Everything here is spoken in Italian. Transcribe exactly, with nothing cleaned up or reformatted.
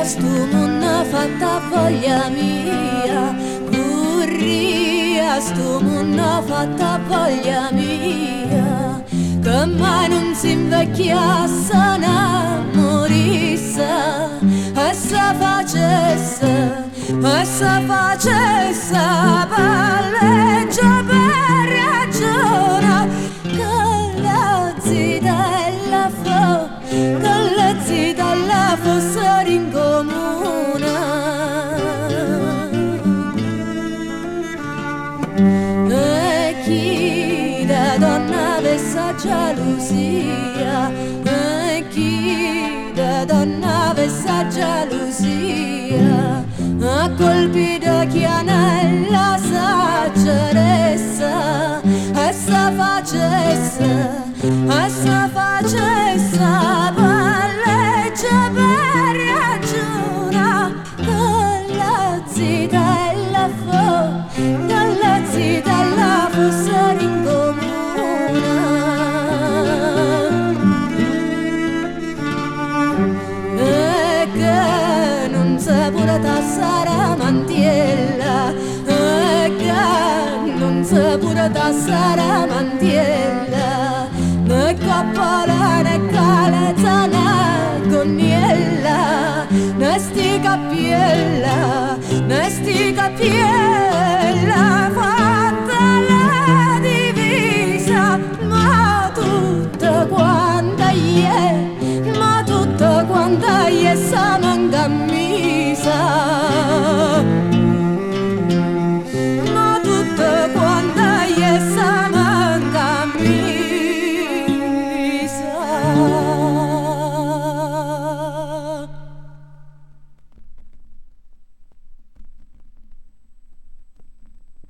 stu munno fatta voglia mia, curria stu munno fatta voglia mia, che mai non si invecchiasse né morisse, e se facesse, e se facesse palleggia per ragione, che la zitella fa, che la zitella fosse in comune. E chi da donna avesse gelosia, e chi da donna avesse gelosia, a colpi da chianella s'acceressa, e se facesse, e se facesse palleggia per ragione, che la zitella fa, che la zitella fosse in comune. E che non si pure tassare mantiella, e che non si pure tassare mantiella, né coppola né calza né gonnella, né sti cappiella, né sti cappiella, fatta la divisa, ma tutta quanta ieri